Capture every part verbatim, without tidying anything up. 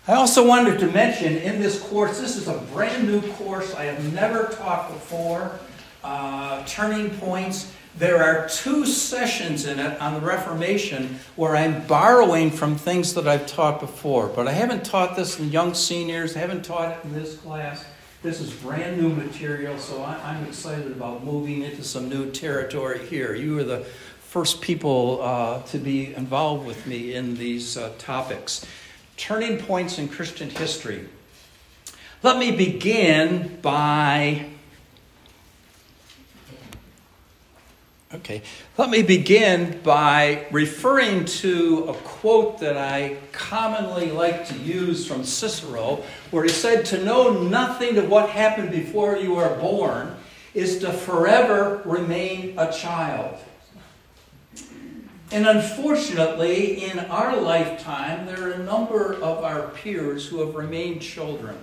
I also wanted to mention in this course, this is a brand new course I have never taught before, uh, Turning Points. There are two sessions in it on the Reformation where I'm borrowing from things that I've taught before. But I haven't taught this in young seniors. I haven't taught it in this class. This is brand new material, so I, I'm excited about moving into some new territory here. You are the first people uh, to be involved with me in these uh, topics. Turning Points in Christian History. Let me begin by... Okay, let me begin by referring to a quote that I commonly like to use from Cicero, where he said, "To know nothing of what happened before you are born is to forever remain a child." And unfortunately, in our lifetime, there are a number of our peers who have remained children,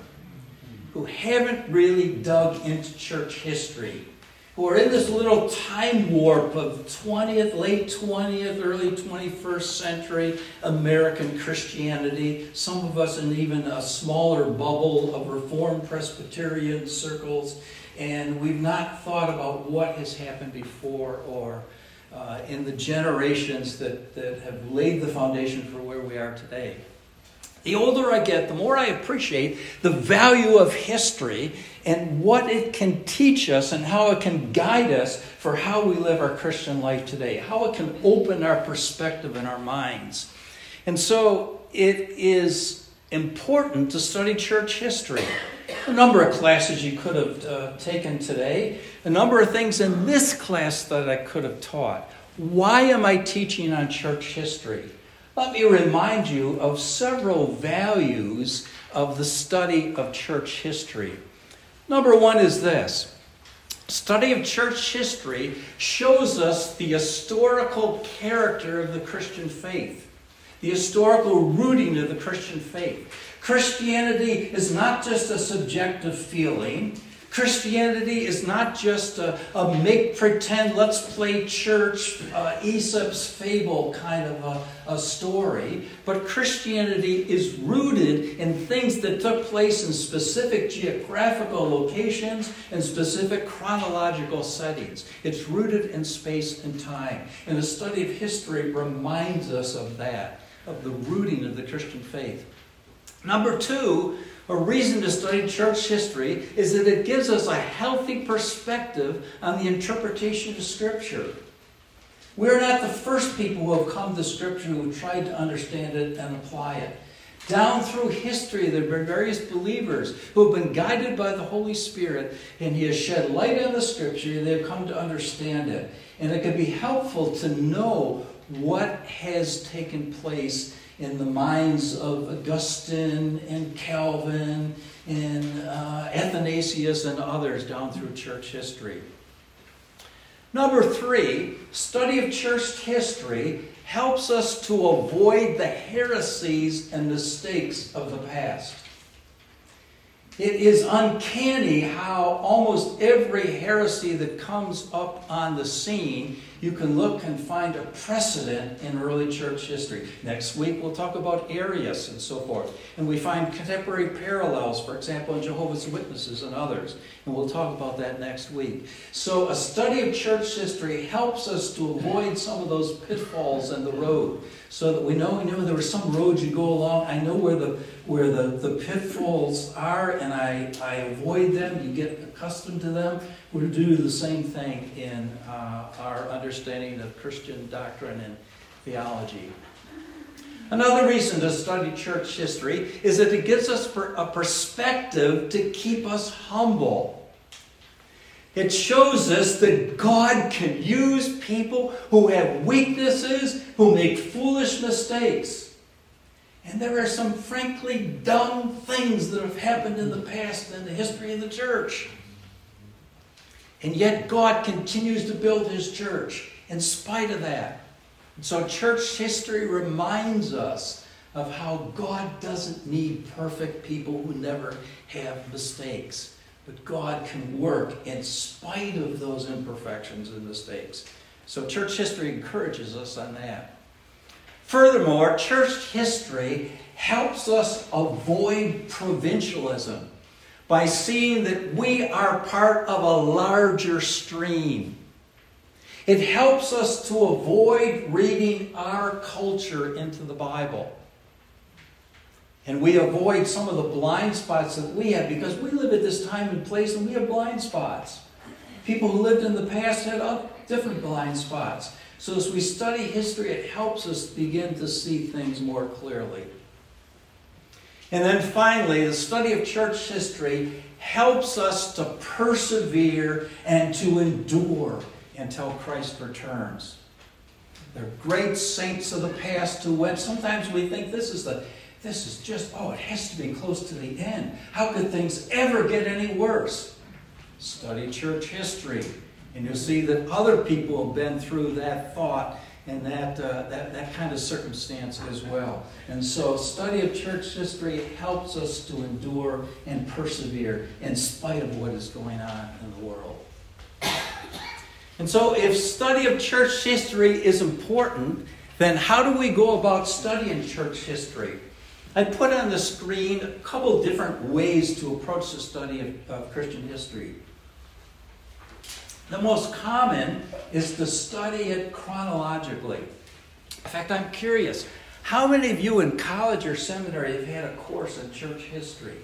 who haven't really dug into church history, who are in this little time warp of twentieth, late twentieth, early twenty-first century American Christianity. Some of us in even a smaller bubble of Reformed Presbyterian circles. And we've not thought about what has happened before or uh, in the generations that, that have laid the foundation for where we are today. The older I get, the more I appreciate the value of history and what it can teach us and how it can guide us for how we live our Christian life today, how it can open our perspective and our minds. And so it is important to study church history. A number of classes you could have uh, taken today, a number of things in this class that I could have taught. Why am I teaching on church history? Let me remind you of several values of the study of church history. Number one is this. Study of church history shows us the historical character of the Christian faith, the historical rooting of the Christian faith. Christianity is not just a subjective feeling. Christianity is not just a, a make-pretend, let's play church, uh, Aesop's fable kind of a, a story. But Christianity is rooted in things that took place in specific geographical locations and specific chronological settings. It's rooted in space and time. And the study of history reminds us of that, of the rooting of the Christian faith. Number two, a reason to study church history is that it gives us a healthy perspective on the interpretation of Scripture. We're not the first people who have come to Scripture who have tried to understand it and apply it. Down through history, there have been various believers who have been guided by the Holy Spirit, and He has shed light on the Scripture, and they've come to understand it. And it can be helpful to know what has taken place in the minds of Augustine and Calvin and uh, Athanasius and others down through church history. Number three, study of church history helps us to avoid the heresies and mistakes of the past. It is uncanny how almost every heresy that comes up on the scene, you can look and find a precedent in early church history. Next week we'll talk about Arius and so forth. And we find contemporary parallels, for example, in Jehovah's Witnesses and others. And we'll talk about that next week. So a study of church history helps us to avoid some of those pitfalls in the road. So that we know, you know, there were some roads you go along. I know where the where the, the pitfalls are, and I, I avoid them. You get accustomed to them. We'll do the same thing in uh, our understanding of Christian doctrine and theology. Another reason to study church history is that it gives us a perspective to keep us humble. It shows us that God can use people who have weaknesses, who make foolish mistakes. And there are some frankly dumb things that have happened in the past in the history of the church. And yet God continues to build His church in spite of that. And so church history reminds us of how God doesn't need perfect people who never have mistakes. But God can work in spite of those imperfections and mistakes. So church history encourages us on that. Furthermore, church history helps us avoid provincialism by seeing that we are part of a larger stream. It helps us to avoid reading our culture into the Bible. And we avoid some of the blind spots that we have because we live at this time and place and we have blind spots. People who lived in the past had different blind spots. So as we study history, it helps us begin to see things more clearly. And then finally, the study of church history helps us to persevere and to endure until Christ returns. They're great saints of the past who went. Sometimes we think this is the, this is just, oh, it has to be close to the end. How could things ever get any worse? Study church history, and you'll see that other people have been through that thought and that, uh, that, that kind of circumstance as well. And so study of church history helps us to endure and persevere in spite of what is going on in the world. And so if study of church history is important, then how do we go about studying church history? I put on the screen a couple different ways to approach the study of, of Christian history. The most common is to study it chronologically. In fact, I'm curious, how many of you in college or seminary have had a course in church history?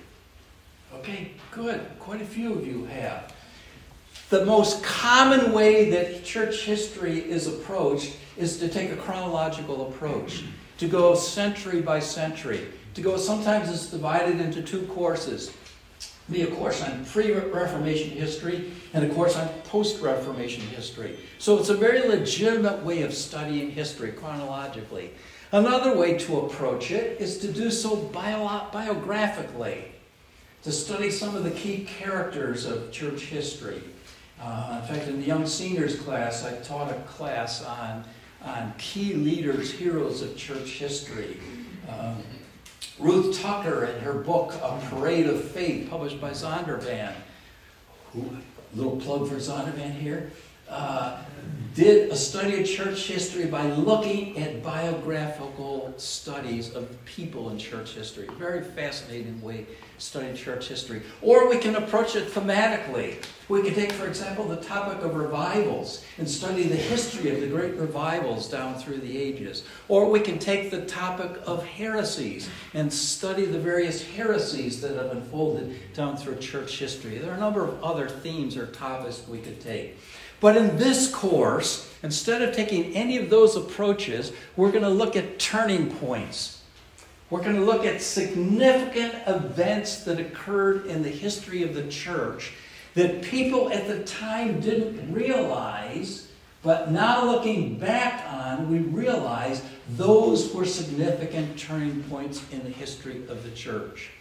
Okay, good. Quite a few of you have. The most common way that church history is approached is to take a chronological approach, to go century by century, to go, sometimes it's divided into two courses. Be a course on pre-Reformation history and a course on post-Reformation history. So it's a very legitimate way of studying history chronologically. Another way to approach it is to do so bio- biographically, to study some of the key characters of church history. Uh, in fact, in the Young Seniors class, I taught a class on, on key leaders, heroes of church history. Um, Ruth Tucker, in her book, A Parade of Faith, published by Zondervan, who, little plug for Zondervan here, uh, did a study of church history by looking at biographical studies of people in church history. Very fascinating way to study church history. Or we can approach it thematically. We can take, for example, the topic of revivals and study the history of the great revivals down through the ages. Or we can take the topic of heresies and study the various heresies that have unfolded down through church history. There are a number of other themes or topics we could take. But in this course, instead of taking any of those approaches, we're going to look at turning points. We're going to look at significant events that occurred in the history of the church that people at the time didn't realize, but now looking back on, we realize those were significant turning points in the history of the church.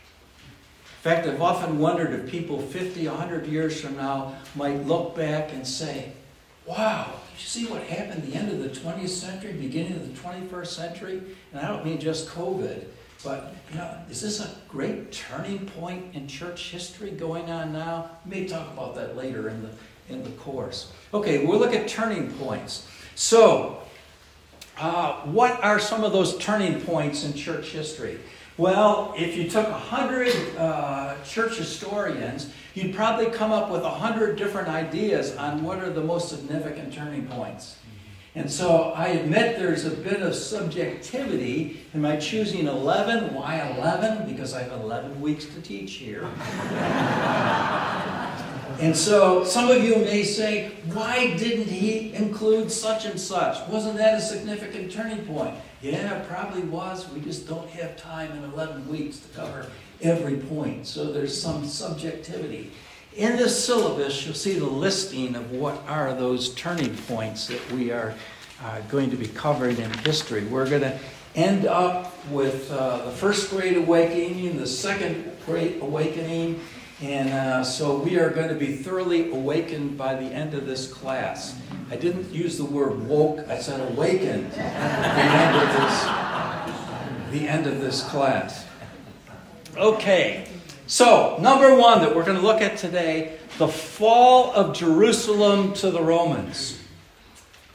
In fact, I've often wondered if people fifty, a hundred years from now might look back and say, wow, did you see what happened at the end of the twentieth century, beginning of the twenty-first century? And I don't mean just COVID, but you know, is this a great turning point in church history going on now? We may talk about that later in the, in the course. Okay, we'll look at turning points. So, uh, what are some of those turning points in church history? Well, if you took a hundred uh, church historians, you'd probably come up with a hundred different ideas on what are the most significant turning points. And so I admit there's a bit of subjectivity in my choosing eleven. Why eleven? Because I have eleven weeks to teach here. And so some of you may say, why didn't he include such and such? Wasn't that a significant turning point? Yeah, it probably was. We just don't have time in eleven weeks to cover every point. So there's some subjectivity. In this syllabus, you'll see the listing of what are those turning points that we are uh, going to be covering in history. We're going to end up with uh, the First Great Awakening, the Second Great Awakening, and uh, so we are going to be thoroughly awakened by the end of this class. I didn't use the word woke, I said awakened at the end of this, the end of this class. Okay, so number one that we're going to look at today, the fall of Jerusalem to the Romans.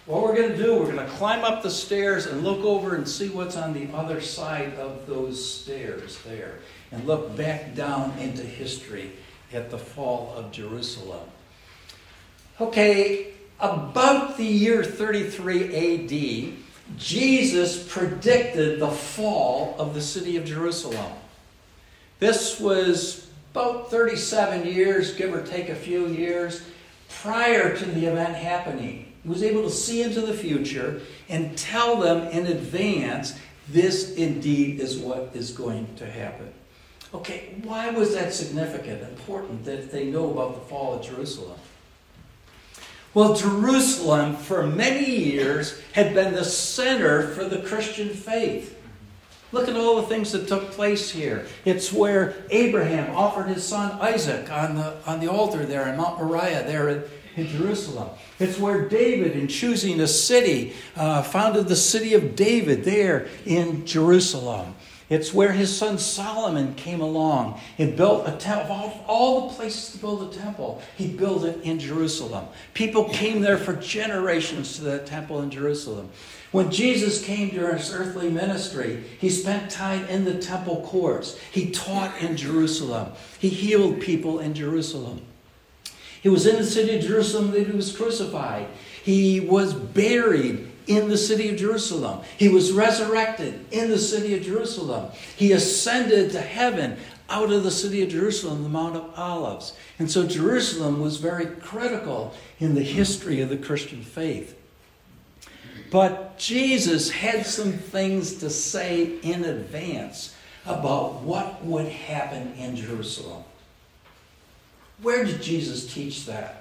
what we're going to do, we're going to climb up the stairs and look over and see what's on the other side of those stairs there. And look back down into history at the fall of Jerusalem. Okay, about the year thirty-three A D, Jesus predicted the fall of the city of Jerusalem. This was about thirty-seven years, give or take a few years, prior to the event happening. He was able to see into the future and tell them in advance, this indeed is what is going to happen. Okay, why was that significant, important that they know about the fall of Jerusalem? Well, Jerusalem, for many years, had been the center for the Christian faith. Look at all the things that took place here. It's where Abraham offered his son Isaac on the, on the altar there in Mount Moriah there in, in Jerusalem. It's where David, in choosing a city, uh, founded the city of David there in Jerusalem. It's where his son Solomon came along and built a temple. Of all the places to build a temple, he built it in Jerusalem. People came there for generations to that temple in Jerusalem. When Jesus came during his earthly ministry, he spent time in the temple courts. He taught in Jerusalem. He healed people in Jerusalem. He was in the city of Jerusalem that he was crucified. He was buried in the city of Jerusalem. He was resurrected in the city of Jerusalem. He ascended to heaven out of the city of Jerusalem, the Mount of Olives. And so Jerusalem was very critical in the history of the Christian faith. But Jesus had some things to say in advance about what would happen in Jerusalem. Where did Jesus teach that?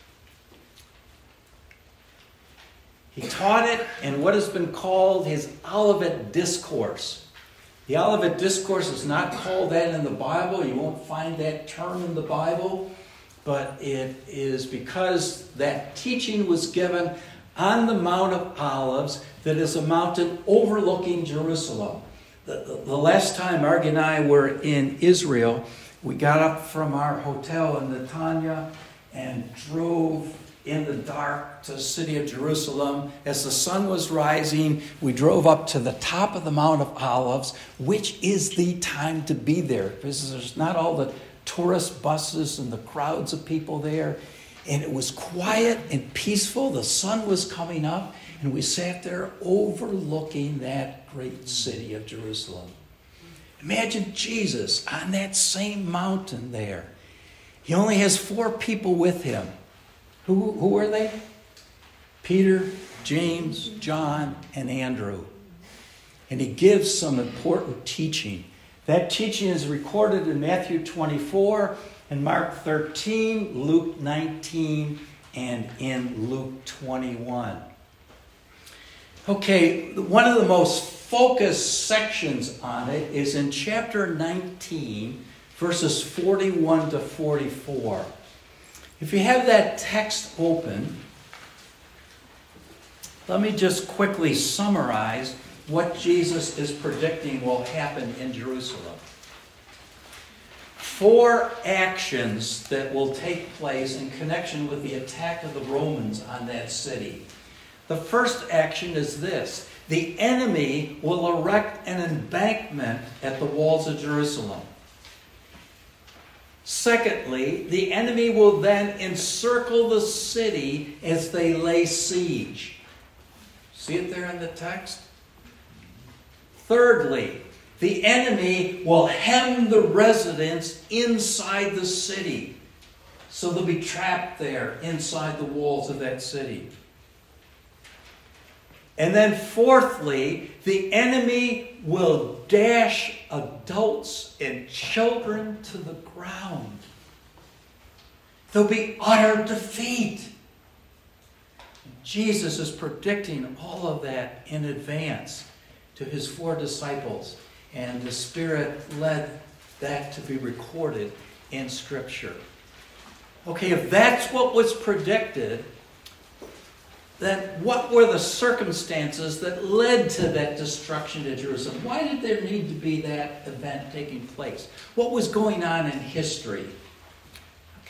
He taught it in what has been called his Olivet Discourse. The Olivet Discourse is not called that in the Bible. You won't find that term in the Bible. But it is because that teaching was given on the Mount of Olives, that is a mountain overlooking Jerusalem. The, the, the last time Margie and I were in Israel, we got up from our hotel in Netanya and drove in the dark to the city of Jerusalem. As the sun was rising, we drove up to the top of the Mount of Olives, which is the time to be there, because there's not all the tourist buses and the crowds of people there. And it was quiet and peaceful. The sun was coming up, and we sat there overlooking that great city of Jerusalem. Imagine Jesus on that same mountain there. He only has four people with him. Who, who are they? Peter, James, John, and Andrew. And he gives some important teaching. That teaching is recorded in Matthew twenty-four, and Mark thirteen, Luke nineteen, and in Luke twenty-one. Okay, one of the most focused sections on it is in chapter nineteen, verses forty-one to forty-four. If you have that text open, let me just quickly summarize what Jesus is predicting will happen in Jerusalem. Four actions that will take place in connection with the attack of the Romans on that city. The first action is this: the enemy will erect an embankment at the walls of Jerusalem. Secondly, the enemy will then encircle the city as they lay siege. See it there in the text? Thirdly, the enemy will hem the residents inside the city. So they'll be trapped there inside the walls of that city. And then fourthly, the enemy will dash adults and children to the ground. There'll be utter defeat. Jesus is predicting all of that in advance to his four disciples, and the Spirit led that to be recorded in Scripture. Okay, if that's what was predicted, then what were the circumstances that led to that destruction of Jerusalem? Why did there need to be that event taking place? What was going on in history? Okay,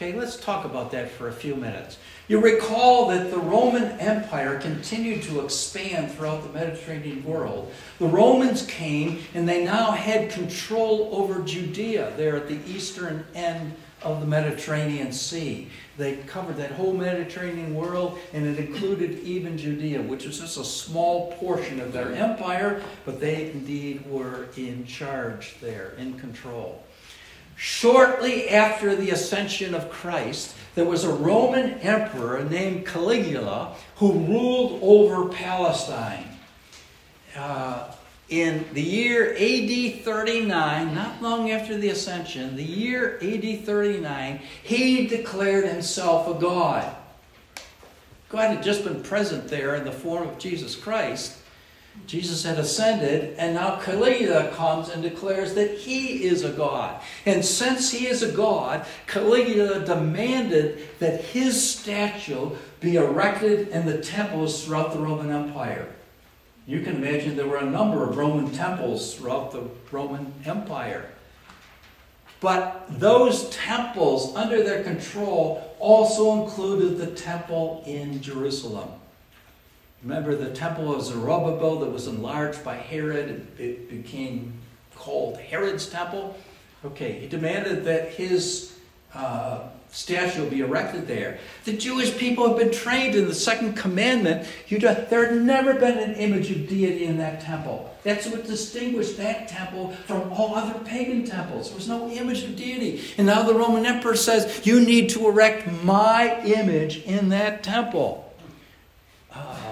Okay, let's talk about that for a few minutes. You recall that the Roman Empire continued to expand throughout the Mediterranean world. The Romans came and they now had control over Judea there at the eastern end of the Mediterranean Sea. They covered that whole Mediterranean world, and it included even Judea, which was just a small portion of their empire, but they indeed were in charge there, in control. Shortly after the ascension of Christ, there was a Roman emperor named Caligula who ruled over Palestine. Uh, in the year A D thirty-nine, not long after the ascension, the year A D thirty-nine, he declared himself a god. God had just been present there in the form of Jesus Christ. Jesus had ascended, and now Caligula comes and declares that he is a god. And since he is a god, Caligula demanded that his statue be erected in the temples throughout the Roman Empire. You can imagine there were a number of Roman temples throughout the Roman Empire. But those temples under their control also included the temple in Jerusalem. Remember the temple of Zerubbabel that was enlarged by Herod? It became called Herod's temple. Okay, he demanded that his uh, statue be erected there. The Jewish people have been trained in the second commandment. You just, there had never been an image of deity in that temple. That's what distinguished that temple from all other pagan temples. There was no image of deity. And now the Roman emperor says, you need to erect my image in that temple. Uh,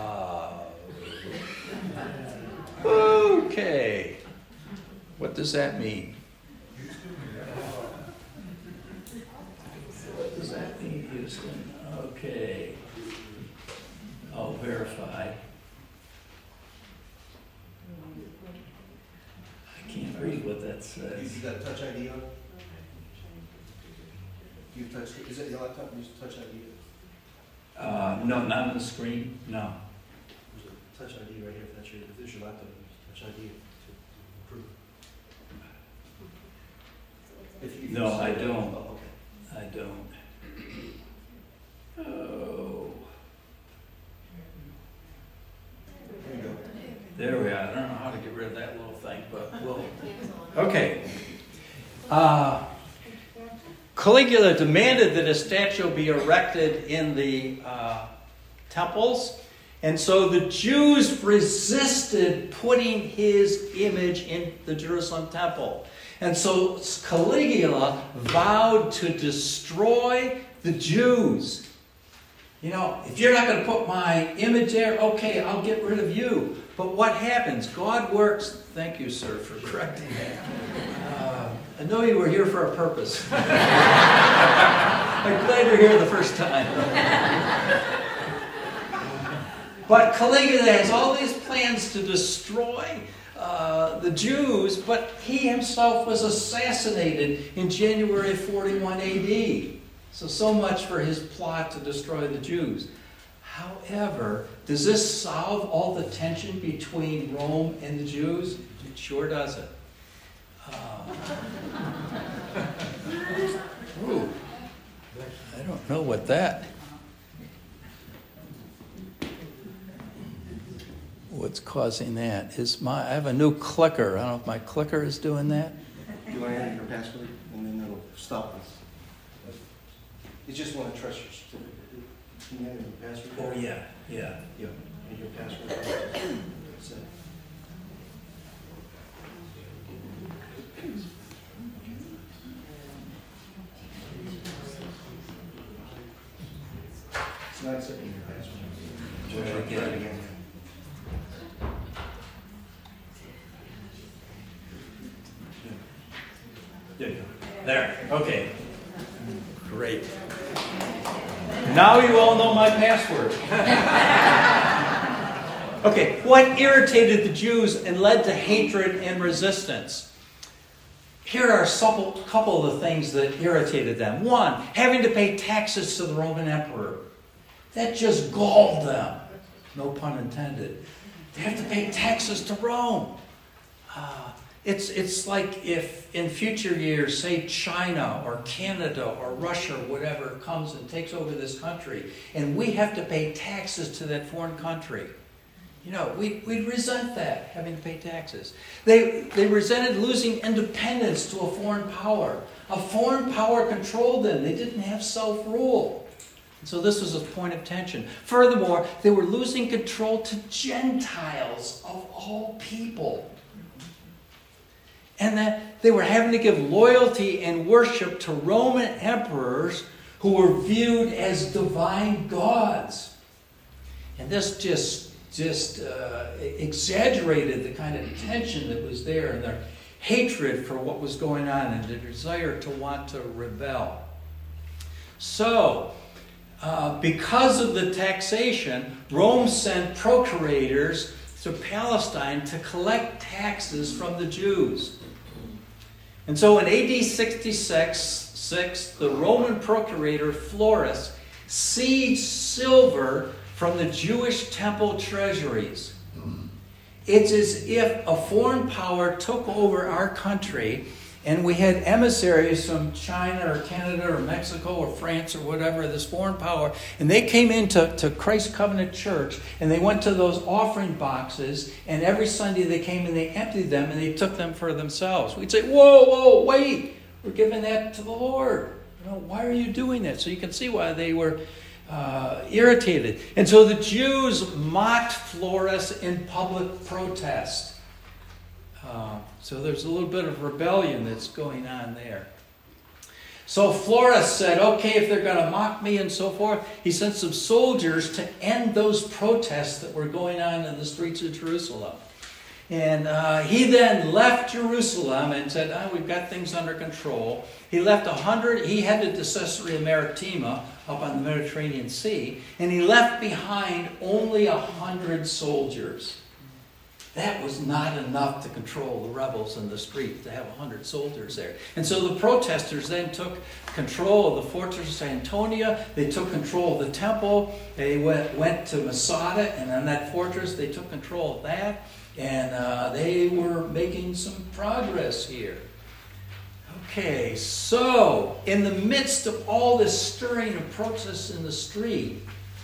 Okay. What does that mean? What does that mean, Houston? Okay. I'll verify. I can't read what that says. You got a touch I D on? You touch, is that your laptop? Use touch I D? Uh, no, not on the screen. No. Touch I D right here, if that's your, if this is your laptop, use Touch I D to approve. If you No, I don't. Oh, okay. I don't. Oh. There you go. There we are. I don't know how to get rid of that little thing, but we'll. Okay. Uh, Caligula demanded that a statue be erected in the uh, temples. And so the Jews resisted putting his image in the Jerusalem temple. And so Caligula vowed to destroy the Jews. You know, if you're not going to put my image there, okay, I'll get rid of you. But what happens? God works. Thank you, sir, for correcting that. Uh, I know you were here for a purpose. I'm glad you're here the first time. But Caligula has all these plans to destroy uh, the Jews, but he himself was assassinated in January forty-one A D. So, so much for his plot to destroy the Jews. However, does this solve all the tension between Rome and the Jews? It sure doesn't. Uh, ooh, I don't know what that... What's causing that? Is my I have a new clicker. I don't know if my clicker is doing that. You want to enter your password, and then it'll stop us. You just want to trust your certificate. Can you enter your password? Oh yeah, yeah. Yeah. And your password. So. It's not accepting your password. Try Try it again. There you go. There. Okay. Great. Now you all know my password. Okay, what irritated the Jews and led to hatred and resistance? Here are a couple of the things that irritated them. One, having to pay taxes to the Roman emperor. That just galled them. No pun intended. They have to pay taxes to Rome. Uh, It's, it's like if in future years, say China or Canada or Russia or whatever comes and takes over this country, and we have to pay taxes to that foreign country. You know, we, we'd resent that, having to pay taxes. They, they resented losing independence to a foreign power. A foreign power controlled them. They didn't have self-rule. And so this was a point of tension. Furthermore, they were losing control to Gentiles of all people. And that they were having to give loyalty and worship to Roman emperors who were viewed as divine gods. And this just just uh, exaggerated the kind of tension that was there and their hatred for what was going on and the desire to want to rebel. So, uh, because of the taxation, Rome sent procurators to Palestine to collect taxes from the Jews. And so in A D sixty-six, six, the Roman procurator Florus seized silver from the Jewish temple treasuries. It's as if a foreign power took over our country and we had emissaries from China or Canada or Mexico or France or whatever, this foreign power, and they came into to Christ Covenant Church and they went to those offering boxes, and every Sunday they came and they emptied them and they took them for themselves. We'd say, whoa, whoa, wait, we're giving that to the Lord. You know, why are you doing that? So you can see why they were Uh, irritated. And so the Jews mocked Florus in public protest. Uh, so there's a little bit of rebellion that's going on there. So Florus said, okay, if they're going to mock me and so forth, he sent some soldiers to end those protests that were going on in the streets of Jerusalem. And uh, he then left Jerusalem and said, oh, we've got things under control. He left a hundred, he headed to Caesarea Maritima up on the Mediterranean Sea, and he left behind only a hundred soldiers. That was not enough to control the rebels in the street, to have a hundred soldiers there. And so the protesters then took control of the fortress of Antonia. They took control of the temple. They went, went to Masada, and on that fortress they took control of that. And uh, they were making some progress here. Okay, so in the midst of all this stirring of protests in the street,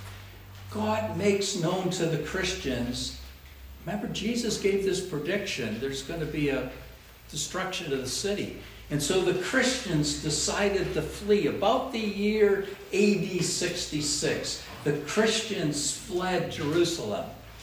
God makes known to the Christians. Remember, Jesus gave this prediction. There's going to be a destruction of the city. And so the Christians decided to flee. About the year A D sixty-six, the Christians fled Jerusalem.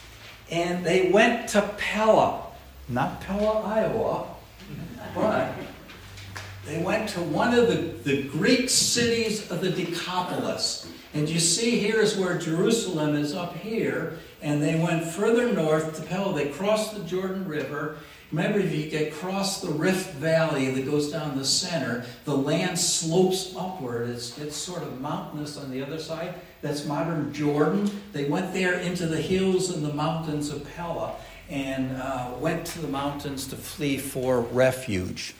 And they went to Pella. Not Pella, Iowa, but they went to one of the, the Greek cities of the Decapolis. And you see here is where Jerusalem is up here. And they went further north to Pella. They crossed the Jordan River. Remember, if you get across the Rift Valley that goes down the center, the land slopes upward. It's, it's sort of mountainous on the other side. That's modern Jordan. They went there into the hills and the mountains of Pella and uh, went to the mountains to flee for refuge.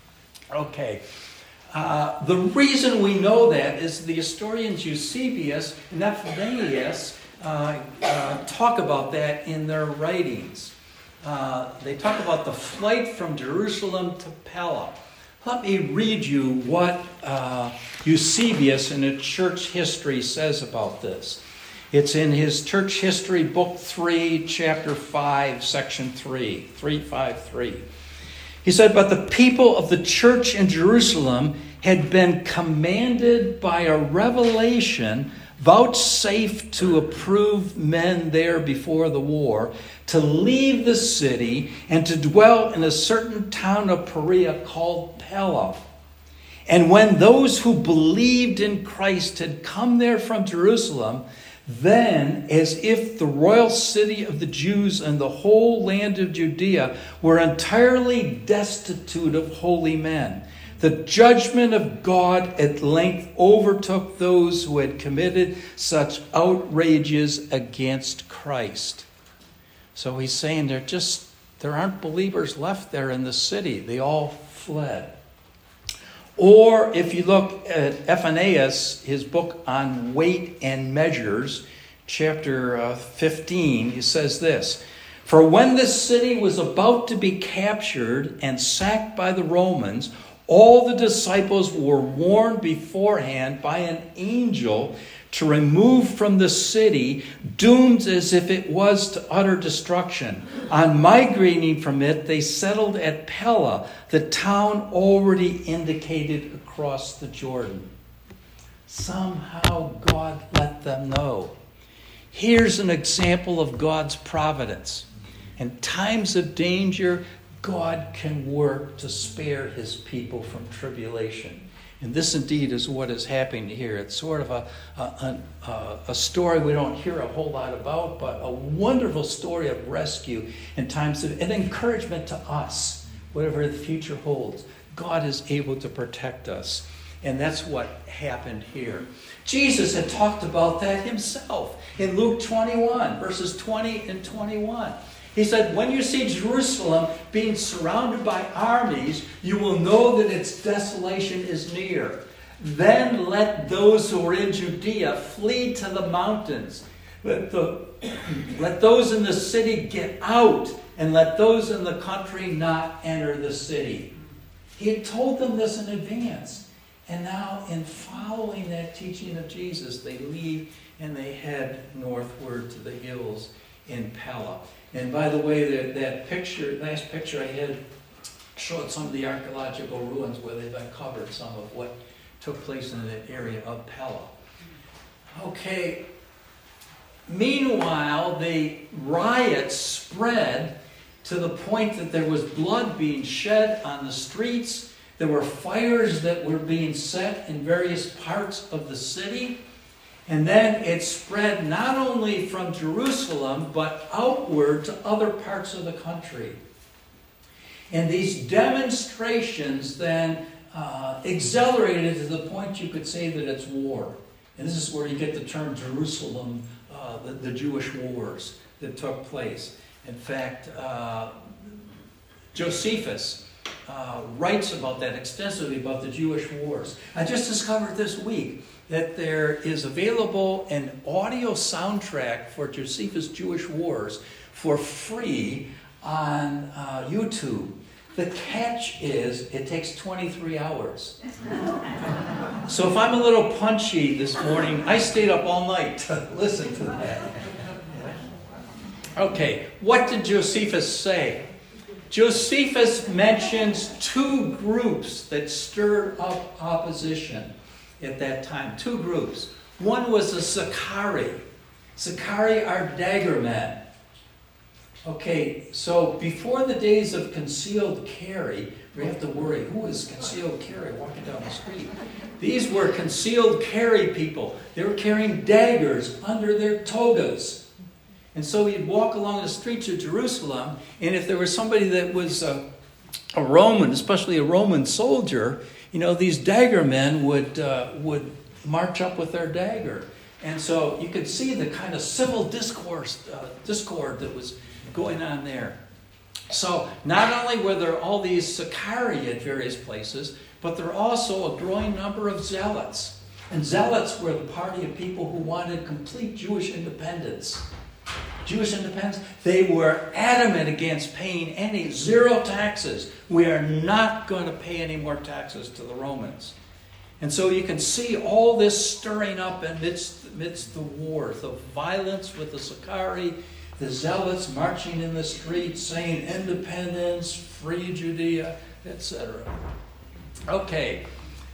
Okay. Uh, the reason we know that is the historians Eusebius and Ephraim uh, uh, talk about that in their writings. Uh, they talk about the flight from Jerusalem to Pella. Let me read you what uh, Eusebius in a church history says about this. It's in his church history, book three, chapter five, section three, three five three. He said, but the people of the church in Jerusalem had been commanded by a revelation vouchsafed to approved men there before the war, to leave the city and to dwell in a certain town of Perea called Pella. And when those who believed in Christ had come there from Jerusalem, then, as if the royal city of the Jews and the whole land of Judea were entirely destitute of holy men, the judgment of God at length overtook those who had committed such outrages against Christ. So he's saying there just there aren't believers left there in the city. They all fled. Or if you look at Ephraim, his book on weight and measures, chapter fifteen, he says this, For when this city was about to be captured and sacked by the Romans, all the disciples were warned beforehand by an angel to remove from the city, doomed as if it was to utter destruction. On migrating from it, they settled at Pella, the town already indicated across the Jordan. Somehow God let them know. Here's an example of God's providence. In times of danger, God can work to spare his people from tribulation. And this indeed is what is happening here. It's sort of a, a, a, a story we don't hear a whole lot about, but a wonderful story of rescue in times of an encouragement to us, whatever the future holds. God is able to protect us. And that's what happened here. Jesus had talked about that himself in Luke twenty-one, verses twenty and twenty-one. He said, when you see Jerusalem being surrounded by armies, you will know that its desolation is near. Then let those who are in Judea flee to the mountains. Let, the, let those in the city get out, and let those in the country not enter the city. He had told them this in advance. And now, in following that teaching of Jesus, they leave and they head northward to the hills in Pella. And by the way, that, that picture, last picture I had showed some of the archaeological ruins where they've uncovered some of what took place in that area of Pella. Okay. Meanwhile, the riots spread to the point that there was blood being shed on the streets. There were fires that were being set in various parts of the city. And then it spread not only from Jerusalem, but outward to other parts of the country. And these demonstrations then uh, accelerated to the point you could say that it's war. And this is where you get the term Jerusalem, uh, the, the Jewish wars that took place. In fact, uh, Josephus uh, writes about that extensively, about the Jewish wars. I just discovered this week that there is available an audio soundtrack for Josephus' Jewish Wars for free on uh, YouTube. The catch is it takes twenty-three hours. So if I'm a little punchy this morning, I stayed up all night to listen to that. Okay, what did Josephus say? Josephus mentions two groups that stirred up opposition at that time. Two groups. One was the Sicarii. Sicarii are dagger men. Okay, so before the days of concealed carry, we have to worry, who is concealed carry walking down the street? These were concealed carry people. They were carrying daggers under their togas. And so you'd walk along the streets of Jerusalem, and if there was somebody that was a, a Roman, especially a Roman soldier, you know, these dagger men would uh, would march up with their dagger. And so you could see the kind of civil discourse, uh, discord that was going on there. So not only were there all these Sicarii at various places, but there were also a growing number of zealots. And zealots were the party of people who wanted complete Jewish independence. Jewish independence, they were adamant against paying any zero taxes. We are not going to pay any more taxes to the Romans. And so you can see all this stirring up amidst, amidst the war, the violence with the Sicarii, the zealots marching in the streets saying independence, free Judea, et cetera. Okay,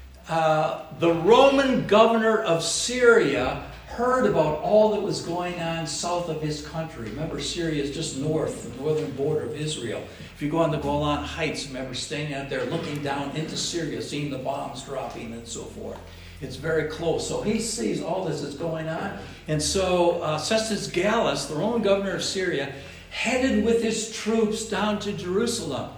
uh, the Roman governor of Syria heard about all that was going on south of his country. Remember, Syria is just north, the northern border of Israel. If you go on the Golan Heights, remember standing out there looking down into Syria, seeing the bombs dropping and so forth. It's very close. So he sees all this that's going on. And so uh, Cestus Gallus, the Roman governor of Syria, headed with his troops down to Jerusalem.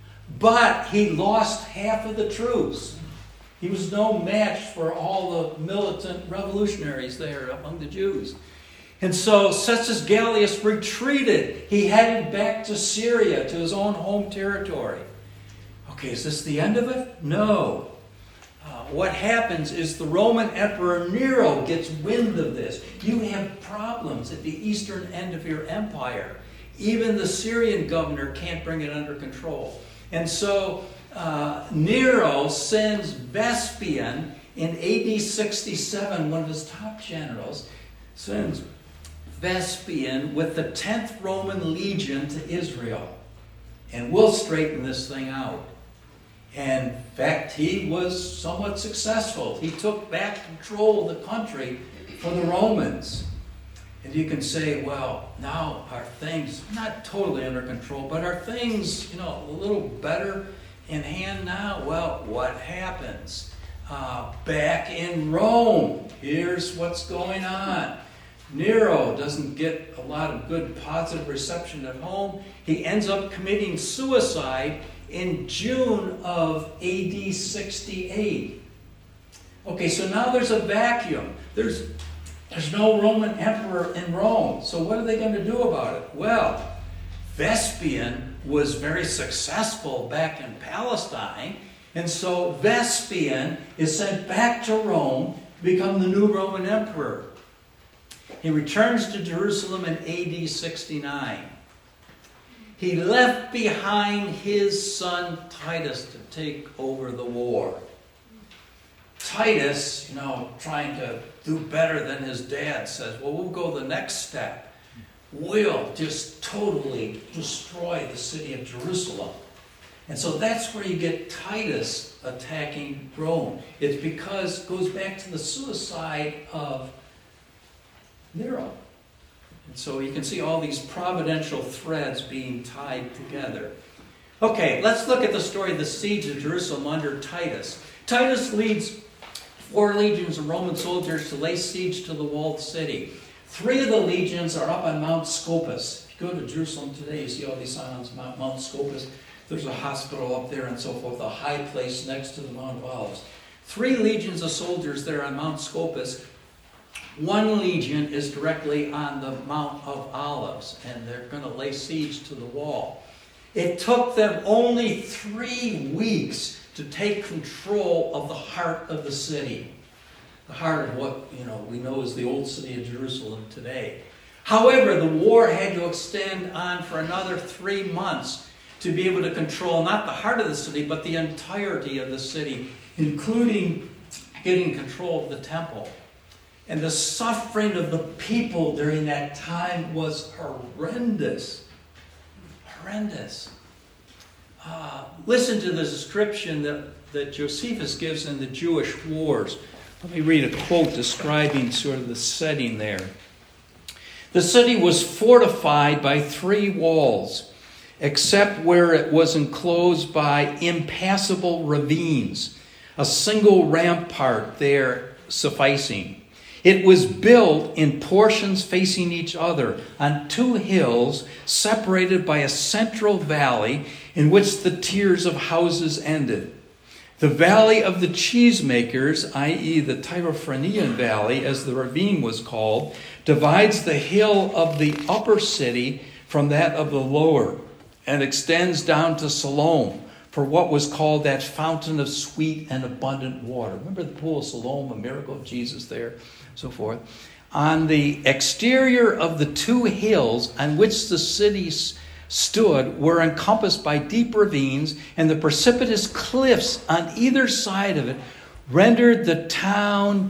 But he lost half of the troops. He was no match for all the militant revolutionaries there among the Jews. And so Cestus Gallus retreated. He headed back to Syria, to his own home territory. Okay, is this the end of it? No. Uh, what happens is the Roman Emperor Nero gets wind of this. You have problems at the eastern end of your empire. Even the Syrian governor can't bring it under control. And so uh, Nero sends Vespasian in A D sixty-seven, one of his top generals, sends Vespasian with the tenth Roman Legion to Israel. And we'll straighten this thing out. And in fact, he was somewhat successful. He took back control of the country for the Romans. And you can say, well, now are things not totally under control, but are things, you know, a little better in hand now? Well, what happens? Uh, back in Rome, here's what's going on. Nero doesn't get a lot of good positive reception at home. He ends up committing suicide in June of A D sixty-eight. Okay, so now there's a vacuum. There's, there's no Roman emperor in Rome. So what are they going to do about it? Well, Vespasian was very successful back in Palestine. And so Vespasian is sent back to Rome to become the new Roman emperor. He returns to Jerusalem in A D sixty-nine. He left behind his son Titus to take over the war. Titus, you know, trying to do better than his dad, says, well, we'll go the next step. We'll just totally destroy the city of Jerusalem. And so that's where you get Titus attacking Rome. It's because it goes back to the suicide of Nero. And so you can see all these providential threads being tied together. Okay, let's look at the story of the siege of Jerusalem under Titus. Titus leads four legions of Roman soldiers to lay siege to the walled city. Three of the legions are up on Mount Scopus. If you go to Jerusalem today, you see all these signs on Mount Scopus. There's a hospital up there and so forth, a high place next to the Mount of Olives. Three legions of soldiers there on Mount Scopus. One legion is directly on the Mount of Olives, and they're going to lay siege to the wall. It took them only three weeks to take control of the heart of the city. The heart of what, you know, we know as the old city of Jerusalem today. However, the war had to extend on for another three months to be able to control not the heart of the city, but the entirety of the city, including getting control of the temple. And the suffering of the people during that time was horrendous. Horrendous. Uh, listen to the description that, that Josephus gives in the Jewish Wars. Let me read a quote describing sort of the setting there. The city was fortified by three walls, except where it was enclosed by impassable ravines, a single rampart there sufficing. It was built in portions facing each other on two hills separated by a central valley in which the tiers of houses ended. The Valley of the Cheesemakers, that is the Tyrophrenian Valley, as the ravine was called, divides the hill of the upper city from that of the lower and extends down to Siloam for what was called that fountain of sweet and abundant water. Remember the pool of Siloam, a miracle of Jesus there? So forth. On the exterior of the two hills on which the cities stood were encompassed by deep ravines, and the precipitous cliffs on either side of it rendered the town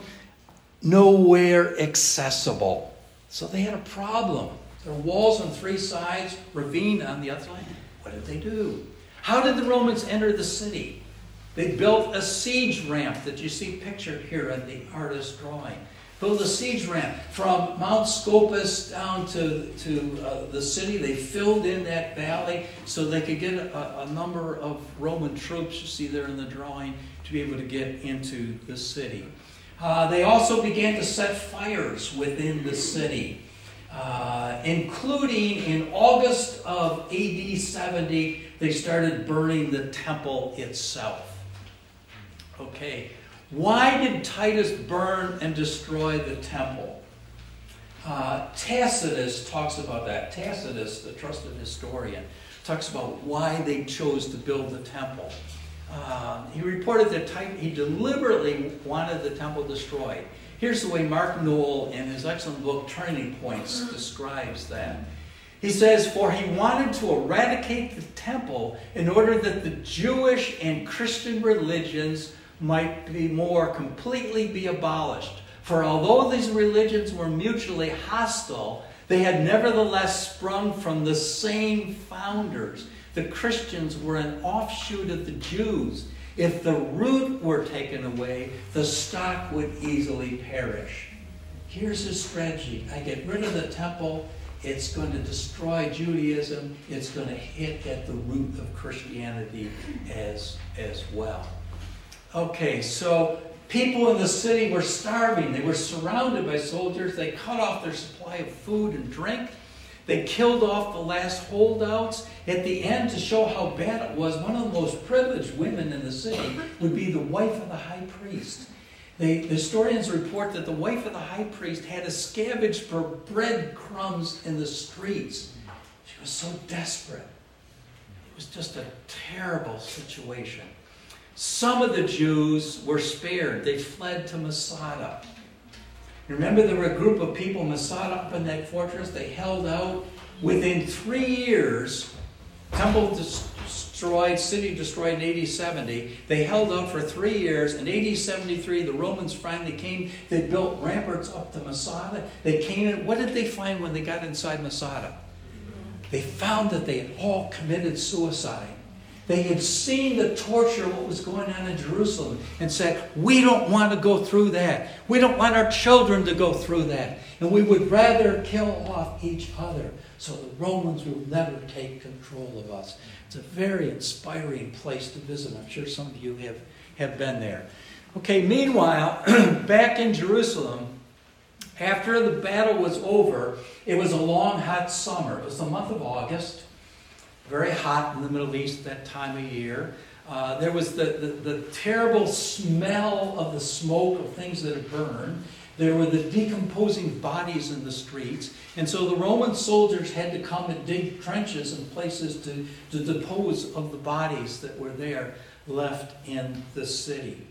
nowhere accessible. So they had a problem. There were walls on three sides, ravine on the other side. What did they do? How did the Romans enter the city? They built a siege ramp that you see pictured here in the artist's drawing. Built a siege ramp from Mount Scopus down to, to uh, the city. They filled in that valley so they could get a, a number of Roman troops, you see there in the drawing, to be able to get into the city. Uh, they also began to set fires within the city, uh, including in August of A D seventy, they started burning the temple itself. Okay. Why did Titus burn and destroy the temple? Uh, Tacitus talks about that. Tacitus, the trusted historian, talks about why they chose to build the temple. Uh, he reported that Titus, he deliberately wanted the temple destroyed. Here's the way Mark Noll, in his excellent book Turning Points, describes that. He says, for he wanted to eradicate the temple in order that the Jewish and Christian religions might be more completely be abolished. For although these religions were mutually hostile, they had nevertheless sprung from the same founders. The Christians were an offshoot of the Jews. If the root were taken away, the stock would easily perish. Here's his strategy. I get rid of the temple. It's going to destroy Judaism. It's going to hit at the root of Christianity as, as well. Okay, so people in the city were starving. They were surrounded by soldiers. They cut off their supply of food and drink. They killed off the last holdouts. At the end, to show how bad it was, one of the most privileged women in the city would be the wife of the high priest. They, the historians report that the wife of the high priest had to scavenge for breadcrumbs in the streets. She was so desperate. It was just a terrible situation. Some of the Jews were spared. They fled to Masada. Remember, there were a group of people, Masada, up in that fortress. They held out. Within three years, temple destroyed, city destroyed in A D seventy. They held out for three years. In A D seventy-three, the Romans finally came. They built ramparts up to Masada. They came in. What did they find when they got inside Masada? They found that they had all committed suicide. They had seen the torture, what was going on in Jerusalem, and said, we don't want to go through that. We don't want our children to go through that. And we would rather kill off each other so the Romans will never take control of us. It's a very inspiring place to visit. I'm sure some of you have, have been there. Okay, meanwhile, back in Jerusalem, after the battle was over, it was a long, hot summer. It was the month of August. Very hot in the Middle East that time of year. Uh, there was the, the, the terrible smell of the smoke of things that had burned. There were the decomposing bodies in the streets. And so the Roman soldiers had to come and dig trenches and places to, to dispose of the bodies that were there left in the city.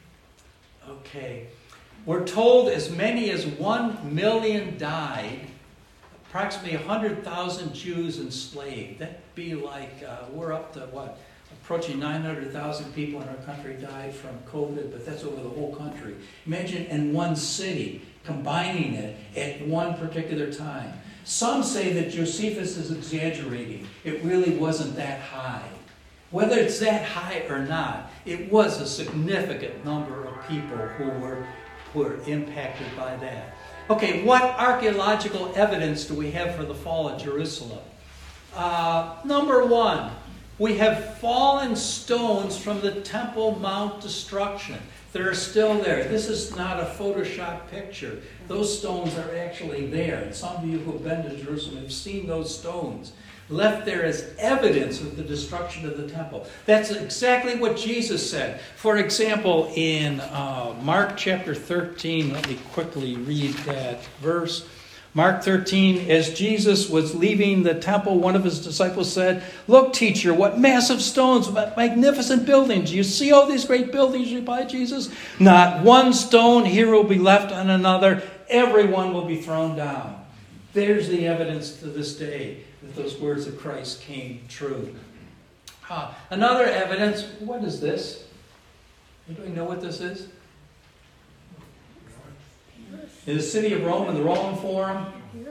Okay. We're told as many as one million died. Approximately one hundred thousand Jews enslaved. That'd be like, uh, we're up to what? Approaching nine hundred thousand people in our country died from COVID, but that's over the whole country. Imagine in one city, combining it at one particular time. Some say that Josephus is exaggerating. It really wasn't that high. Whether it's that high or not, it was a significant number of people who were, who were impacted by that. Okay, what archaeological evidence do we have for the fall of Jerusalem? Uh, number one, we have fallen stones from the Temple Mount destruction. They're still there. This is not a Photoshop picture. Those stones are actually there. And some of you who have been to Jerusalem have seen those stones left there as evidence of the destruction of the temple. That's exactly what Jesus said. For example, in uh, Mark chapter thirteen, let me quickly read that verse. Mark thirteen, as Jesus was leaving the temple, one of his disciples said, "Look, teacher, what massive stones, what magnificent buildings. Do you see all these great buildings?" replied Jesus. "Not one stone here will be left on another. Everyone will be thrown down." There's the evidence to this day that those words of Christ came true. Uh, another evidence, what is this? Anybody know what this is? In the city of Rome, in the Roman Forum,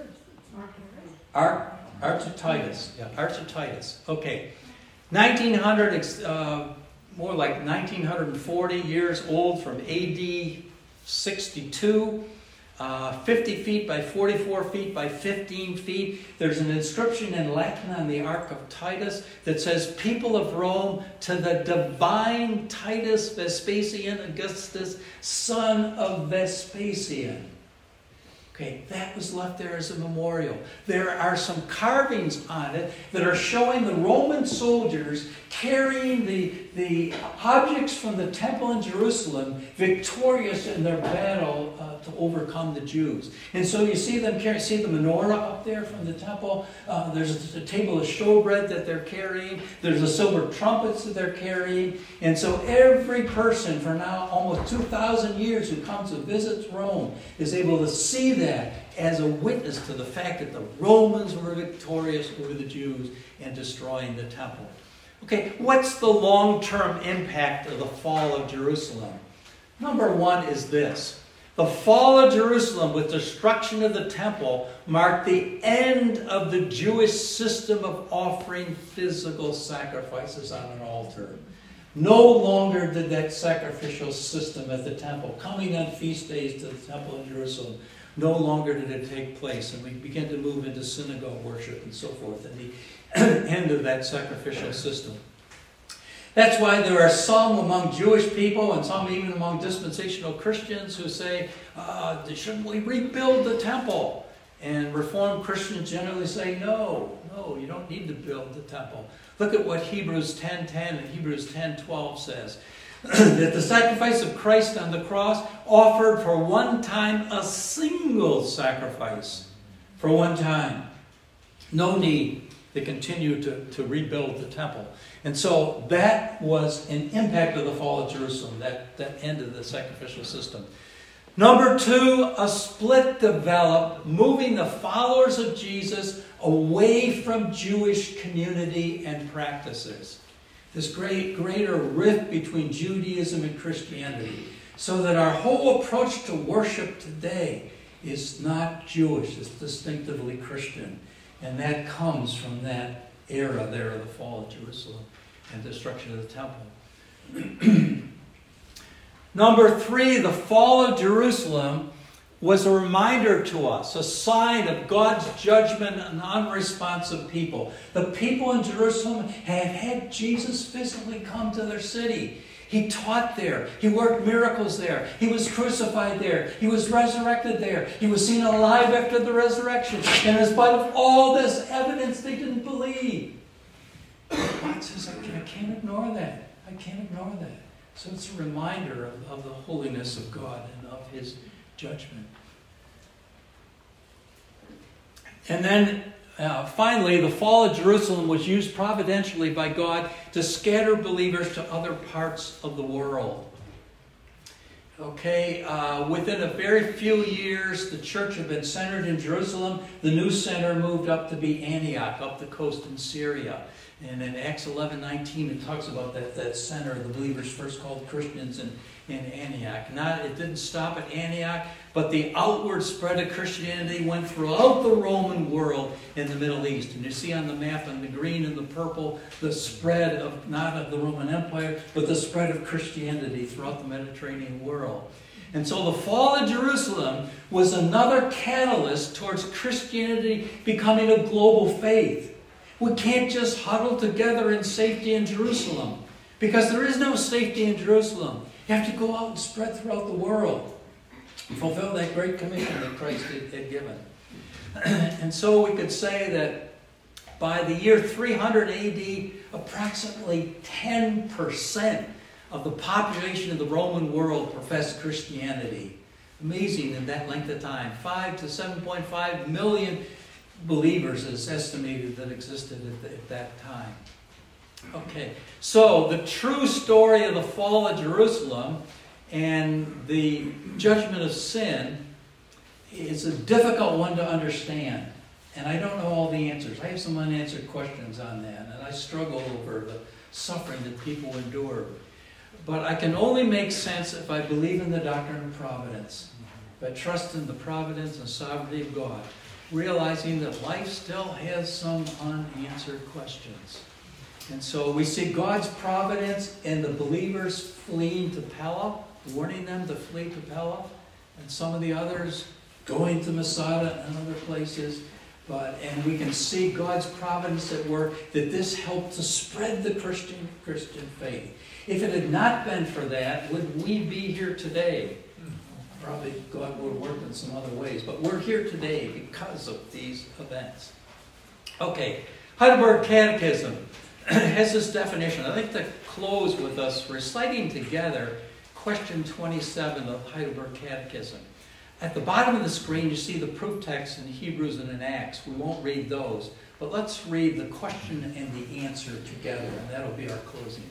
Ar- Archetitus. Yeah, Archetitus. Okay. nineteen hundred, uh, more like nineteen forty years old, from A D sixty-two. Uh, fifty feet by forty-four feet by fifteen feet. There's an inscription in Latin on the Ark of Titus that says, "People of Rome, to the divine Titus Vespasian Augustus, son of Vespasian." Okay, that was left there as a memorial. There are some carvings on it that are showing the Roman soldiers carrying the, the objects from the temple in Jerusalem, victorious in their battle uh, to overcome the Jews. And so you see them carry, see the menorah up there from the temple. Uh, there's a, a table of showbread that they're carrying. There's the silver trumpets that they're carrying. And so every person for now almost two thousand years who comes to visit Rome is able to see that as a witness to the fact that the Romans were victorious over the Jews and destroying the temple. Okay, what's the long-term impact of the fall of Jerusalem? Number one is this. The fall of Jerusalem with destruction of the temple marked the end of the Jewish system of offering physical sacrifices on an altar. No longer did that sacrificial system at the temple, coming on feast days to the temple in Jerusalem, no longer did it take place. And we began to move into synagogue worship and so forth, and the end of that sacrificial system. That's why there are some among Jewish people and some even among dispensational Christians who say, uh, shouldn't we rebuild the temple? And Reformed Christians generally say, no, no, you don't need to build the temple. Look at what Hebrews ten ten and Hebrews ten twelve says. That the sacrifice of Christ on the cross offered for one time a single sacrifice for one time. No need to continue to, to rebuild the temple. And so that was an impact of the fall of Jerusalem, that, that end of the sacrificial system. Number two, a split developed, moving the followers of Jesus away from Jewish community and practices. This great greater rift between Judaism and Christianity, so that our whole approach to worship today is not Jewish, it's distinctively Christian. And that comes from that era there of the fall of Jerusalem and destruction of the temple. Number three, the fall of Jerusalem was a reminder to us, a sign of God's judgment on unresponsive people. The people in Jerusalem had had Jesus physically come to their city. He taught there. He worked miracles there. He was crucified there. He was resurrected there. He was seen alive after the resurrection. And in spite of all this evidence, they didn't believe. God says, I can't, I can't ignore that. I can't ignore that. So it's a reminder of, of the holiness of God and of His judgment. And then uh, finally, the fall of Jerusalem was used providentially by God to scatter believers to other parts of the world. Okay, uh, within a very few years, the church had been centered in Jerusalem. The new center moved up to be Antioch, up the coast in Syria. And in Acts eleven nineteen, it talks about that, that center, the believers first called Christians in, in Antioch. Not, it didn't stop at Antioch, but the outward spread of Christianity went throughout the Roman world in the Middle East. And you see on the map in the green and the purple, the spread of, not of the Roman Empire, but the spread of Christianity throughout the Mediterranean world. And so the fall of Jerusalem was another catalyst towards Christianity becoming a global faith. We can't just huddle together in safety in Jerusalem, because there is no safety in Jerusalem. You have to go out and spread throughout the world and fulfill that great commission that Christ had given. And so we could say that by the year three hundred A D, approximately ten percent of the population of the Roman world professed Christianity. Amazing in that length of time. five to seven point five million believers is estimated that existed at, the, at that time. Okay, so the true story of the fall of Jerusalem and the judgment of sin is a difficult one to understand. And I don't know all the answers. I have some unanswered questions on that, and I struggle over the suffering that people endured. But I can only make sense if I believe in the doctrine of providence, if I trust in the providence and sovereignty of God, realizing that life still has some unanswered questions. And so we see God's providence in the believers fleeing to Pella, warning them to flee to Pella, and some of the others going to Masada and other places. But and we can see God's providence at work, that this helped to spread the Christian Christian faith. If it had not been for that, would we be here today? Probably God would have worked in some other ways. But we're here today because of these events. Okay, Heidelberg Catechism has this definition. I'd like to close with us reciting together question twenty-seven of Heidelberg Catechism. At the bottom of the screen, you see the proof text in Hebrews and in Acts. We won't read those, but let's read the question and the answer together, and that'll be our closing.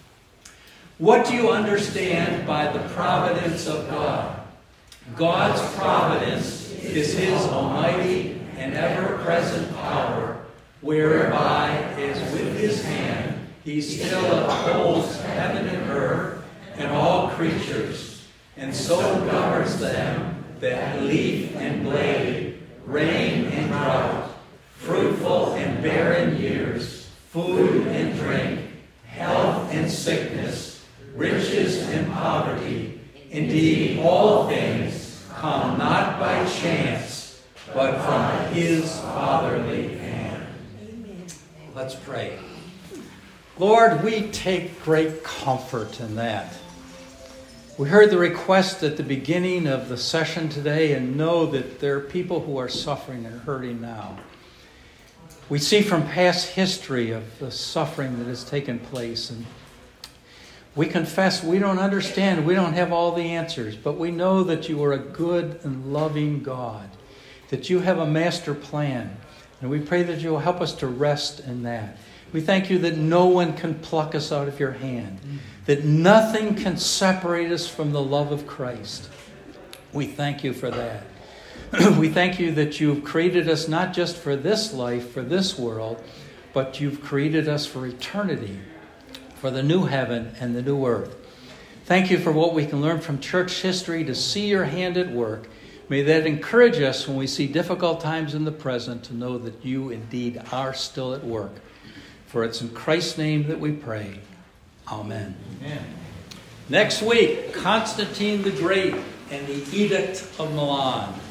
What do you understand by the providence of God? God's providence is His almighty and ever-present power, whereby, as with His hand, He still upholds heaven and earth and all creatures, and so governs them that leaf and blade, rain and drought, fruitful and barren years, food and drink, health and sickness, riches and poverty, indeed all things come not by chance, but from His fatherly hand. Let's pray. Lord, we take great comfort in that. We heard the request at the beginning of the session today and know that there are people who are suffering and hurting now. We see from past history of the suffering that has taken place, and we confess we don't understand, we don't have all the answers, but we know that you are a good and loving God, that you have a master plan, and we pray that you will help us to rest in that. We thank you that no one can pluck us out of your hand, that nothing can separate us from the love of Christ. We thank you for that. We thank you that you've created us not just for this life, for this world, but you've created us for eternity, for the new heaven and the new earth. Thank you for what we can learn from church history to see your hand at work. May that encourage us when we see difficult times in the present to know that you indeed are still at work. For it's in Christ's name that we pray. Amen. Amen. Next week, Constantine the Great and the Edict of Milan.